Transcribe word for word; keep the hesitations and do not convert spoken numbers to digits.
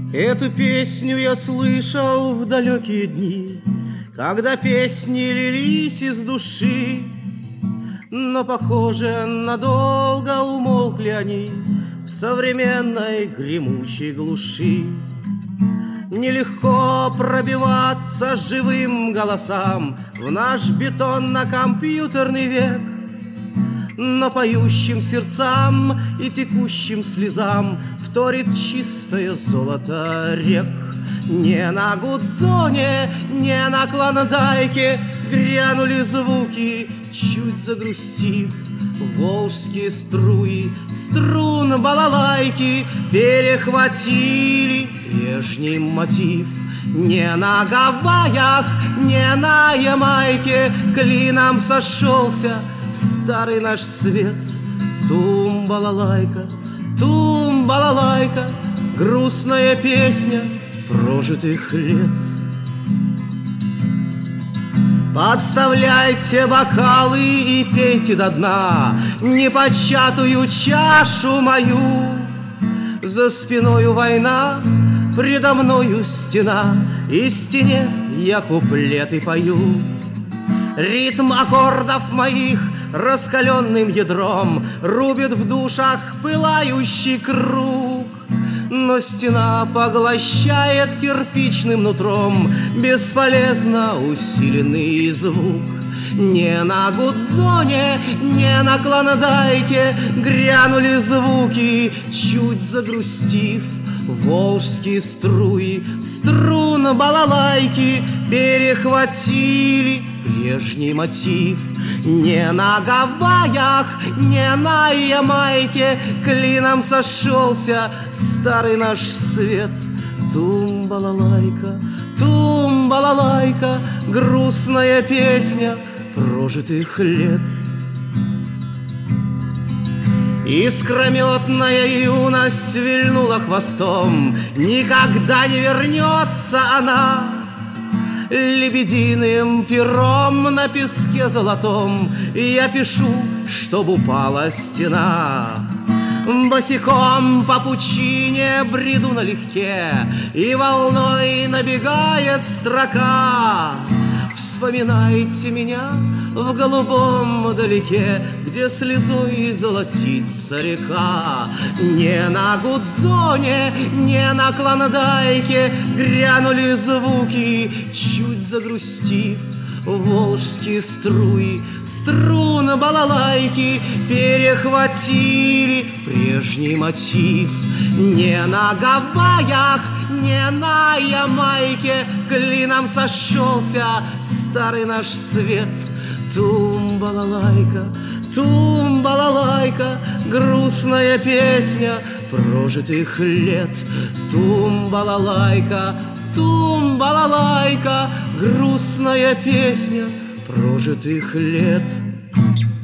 Эту песню я слышал в далекие дни, когда песни лились из души, но, похоже, надолго умолкли они в современной гремучей глуши. Нелегко пробиваться живым голосам в наш бетонно-компьютерный век, но поющим сердцам и текущим слезам вторит чистое золото рек. Не на Гудзоне, не на Клондайке грянули звуки, чуть загрустив. Волжские струи струн балалайки перехватили прежний мотив. Не на Гавайях, не на Ямайке клином сошелся старый наш свет. Тум-балалайка, тум-балалайка, грустная песня прожитых лет. Подставляйте бокалы и пейте до дна непочатую чашу мою. За спиною война, предо мною стена, и стене я куплеты пою. Ритм аккордов моих раскаленным ядром рубит в душах пылающий круг, но стена поглощает кирпичным нутром бесполезно усиленный звук. Не на Гудзоне, не на Клондайке грянули звуки, чуть загрустив. Волжские струи струн балалайки перехватили прежний мотив. Не на Гавайях, не на Ямайке клином сошелся старый наш свет. Тум-балалайка, тум-балалайка, грустная песня прожитых лет. Искрометная юность вильнула хвостом, никогда не вернется она. Лебединым пером на песке золотом я пишу, чтоб упала стена. Босиком по пучине бреду налегке, и волной набегает строка. Вспоминайте меня в голубом далеке, где слезой золотится река. Не на Гудзоне, не на Клондайке грянули звуки, чуть загрустив. Волжские струи струн балалайки перехватили прежний мотив. Не на Гавайях, не на Ямайке клином сошелся старый наш свет. Тум-балалайка, тум-балалайка, грустная песня прожитых лет. Тум-балалайка, тум-балалайка, грустная песня прожитых лет.